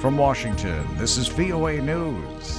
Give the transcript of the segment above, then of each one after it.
From Washington, this is VOA News.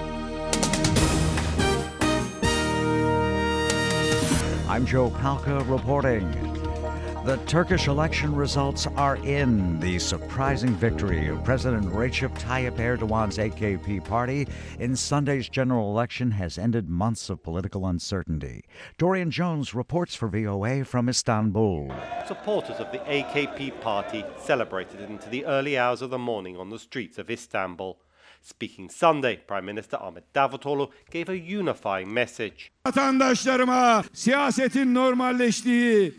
I'm Joe Palca reporting. The Turkish election results are in. The surprising victory of President Recep Tayyip Erdogan's AKP party in Sunday's general election has ended months of political uncertainty. Dorian Jones reports for VOA from Istanbul. Supporters of the AKP party celebrated into the early hours of the morning on the streets of Istanbul. Speaking Sunday, Prime Minister Ahmet Davutoğlu gave a unifying message. Vatandaşlarıma siyasetin normalleştiği,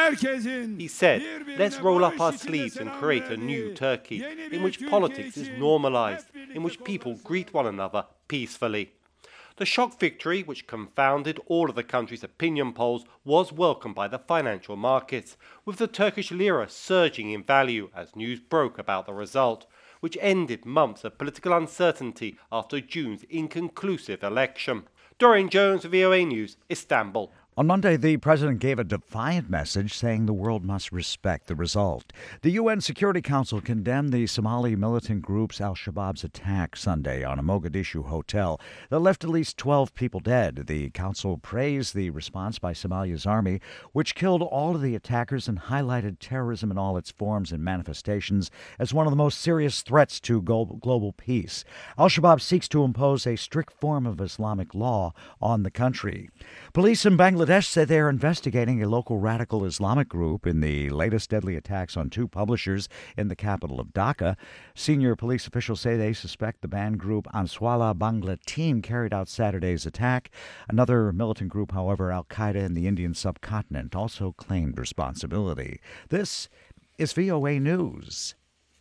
he said, let's roll up our sleeves and create a new Turkey in which politics is normalized, in which people greet one another peacefully. The shock victory, which confounded all of the country's opinion polls, was welcomed by the financial markets, with the Turkish lira surging in value as news broke about the result, which ended months of political uncertainty after June's inconclusive election. Dorian Jones, VOA News, Istanbul. On Monday, the president gave a defiant message saying the world must respect the result. The UN Security Council condemned the Somali militant group's al-Shabaab's attack Sunday on a Mogadishu hotel that left at least 12 people dead. The council praised the response by Somalia's army, which killed all of the attackers and highlighted terrorism in all its forms and manifestations as one of the most serious threats to global peace. Al-Shabaab seeks to impose a strict form of Islamic law on the country. Police in Bangladesh say they are investigating a local radical Islamic group in the latest deadly attacks on two publishers in the capital of Dhaka. Senior police officials say they suspect the banned group Ansarullah Bangla Team carried out Saturday's attack. Another militant group, however, Al-Qaeda in the Indian subcontinent, also claimed responsibility. This is VOA News.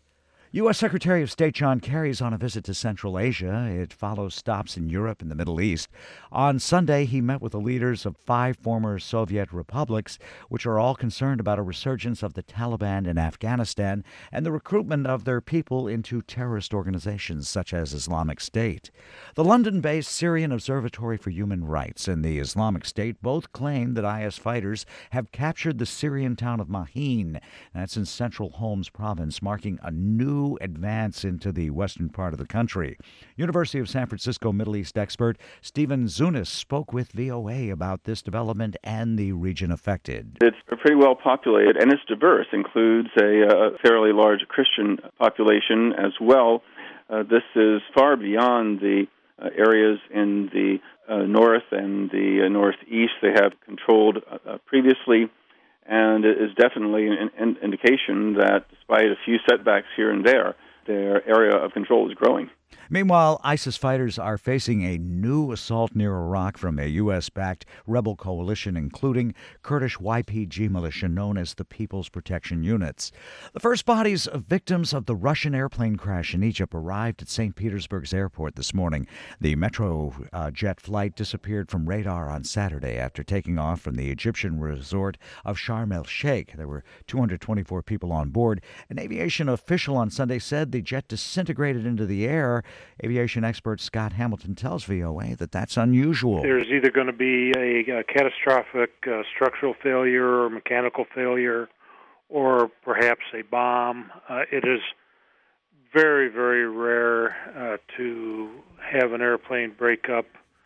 U.S. Secretary of State John Kerry is on a visit to Central Asia. It follows stops in Europe and the Middle East. On Sunday, he met with the leaders of 5 former Soviet republics, which are all concerned about a resurgence of the Taliban in Afghanistan and the recruitment of their people into terrorist organizations such as Islamic State. The London-based Syrian Observatory for Human Rights and the Islamic State both claim that IS fighters have captured the Syrian town of Mahin. That's in central Homs province, marking a new advance into the western part of the country. University of San Francisco Middle East expert Stephen Zunis spoke with VOA about this development and the region affected. It's pretty well populated and it's diverse, includes a fairly large Christian population as well. This is far beyond the areas in the north and the northeast they have controlled previously. And it is definitely an indication that despite a few setbacks here and there, their area of control is growing. Meanwhile, ISIS fighters are facing a new assault near Iraq from a U.S.-backed rebel coalition, including Kurdish YPG militia known as the People's Protection Units. The first bodies of victims of the Russian airplane crash in Egypt arrived at St. Petersburg's airport this morning. The Metro jet flight disappeared from radar on Saturday after taking off from the Egyptian resort of Sharm el-Sheikh. There were 224 people on board. An aviation official on Sunday said the jet disintegrated into the air. Aviation expert Scott Hamilton tells VOA that that's unusual. There's either going to be a catastrophic structural failure or mechanical failure or perhaps a bomb. It is very, very rare to have an airplane break up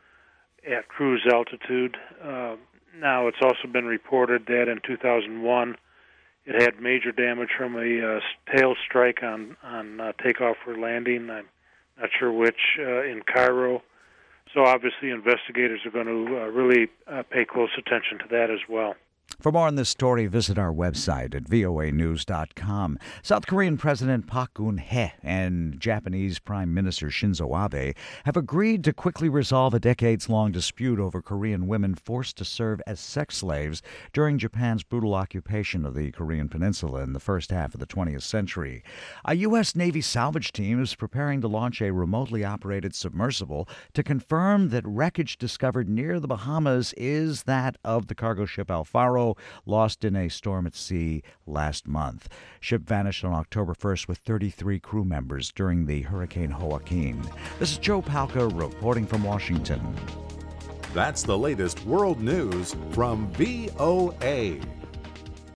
at cruise altitude. Now, it's also been reported that in 2001 it had major damage from a tail strike on takeoff or landing. I'm not sure which, in Cairo. So obviously investigators are going to really pay close attention to that as well. For more on this story, visit our website at voanews.com. South Korean President Park Geun-hye and Japanese Prime Minister Shinzo Abe have agreed to quickly resolve a decades-long dispute over Korean women forced to serve as sex slaves during Japan's brutal occupation of the Korean Peninsula in the first half of the 20th century. A U.S. Navy salvage team is preparing to launch a remotely operated submersible to confirm that wreckage discovered near the Bahamas is that of the cargo ship Alfaro, lost in a storm at sea last month. Ship vanished on October 1st with 33 crew members during the Hurricane Joaquin. This is Joe Palca reporting from Washington. That's the latest world news from VOA.